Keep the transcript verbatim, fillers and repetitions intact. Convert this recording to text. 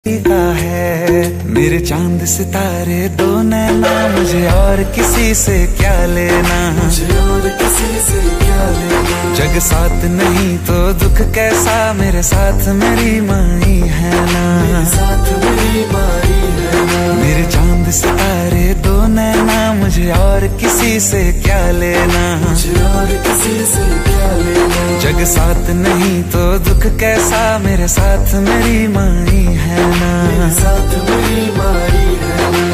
का है मेरे चांद सितारे दो नैना, मुझे और किसी से क्या लेना, मुझे और किसी से क्या लेना। जग साथ नहीं तो दुख कैसा, मेरे साथ मेरी माई है ना, मेरे साथ मेरी माई है ना। मेरे चांद सितारे दो नैना, मुझे और किसी से क्या लेना, मुझे और किसी से क्या लेना। जग साथ नहीं तो दुख कैसा, मेरे साथ मेरी माई है ना, मेरे साथ मेरी माई है ना।